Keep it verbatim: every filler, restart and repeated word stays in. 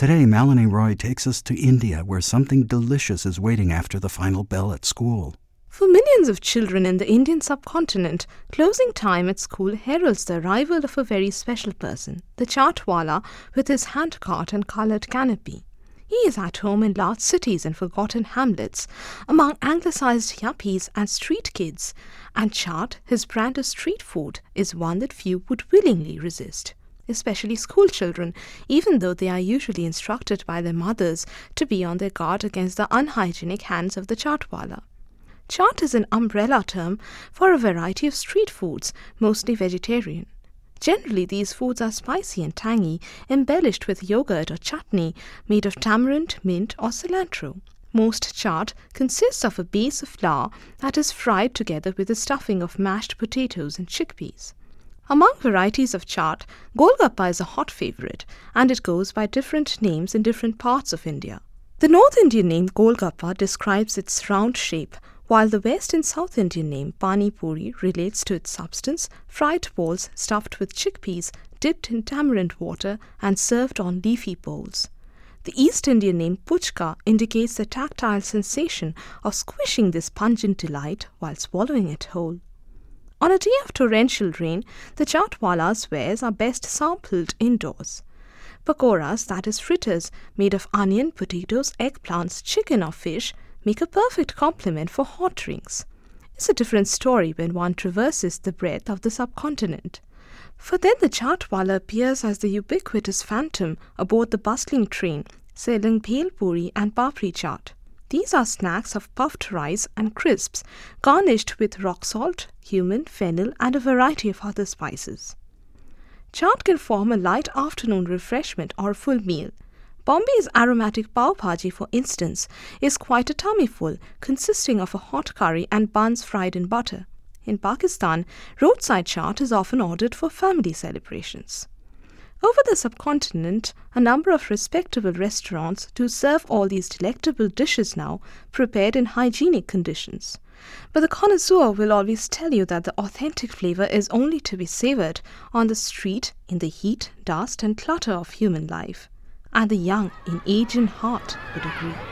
Today, Melanie Roy takes us to India, where something delicious is waiting after the final bell at school. For millions of children in the Indian subcontinent, closing time at school heralds the arrival of a very special person, the chaatwala with his handcart and coloured canopy. He is at home in large cities and forgotten hamlets, among anglicised yuppies and street kids, and chaat, his brand of street food, is one that few would willingly resist, especially school children, even though they are usually instructed by their mothers to be on their guard against the unhygienic hands of the chaatwala. Chaat is an umbrella term for a variety of street foods, mostly vegetarian. Generally, these foods are spicy and tangy, embellished with yogurt or chutney made of tamarind, mint, or cilantro. Most chaat consists of a base of flour that is fried together with a stuffing of mashed potatoes and chickpeas. Among varieties of chaat, Golgappa is a hot favorite, and it goes by different names in different parts of India. The North Indian name Golgappa describes its round shape, while the West and South Indian name Pani Puri relates to its substance, fried balls stuffed with chickpeas, dipped in tamarind water and served on leafy bowls. The East Indian name Puchka indicates the tactile sensation of squishing this pungent delight while swallowing it whole. On a day of torrential rain, the chaatwala's wares are best sampled indoors. Pakoras, that is fritters, made of onion, potatoes, eggplants, chicken or fish, make a perfect complement for hot drinks. It's a different story when one traverses the breadth of the subcontinent. For then the chaatwala appears as the ubiquitous phantom aboard the bustling train, selling bhel puri and papri chaat. These are snacks of puffed rice and crisps, garnished with rock salt, cumin, fennel, and a variety of other spices. Chaat can form a light afternoon refreshment or a full meal. Bombay's aromatic pav bhaji, for instance, is quite a tummyful, consisting of a hot curry and buns fried in butter. In Pakistan, roadside chaat is often ordered for family celebrations. Over the subcontinent, a number of respectable restaurants do serve all these delectable dishes now, prepared in hygienic conditions. But the connoisseur will always tell you that the authentic flavour is only to be savoured on the street in the heat, dust and clutter of human life. And the young in age and heart would agree.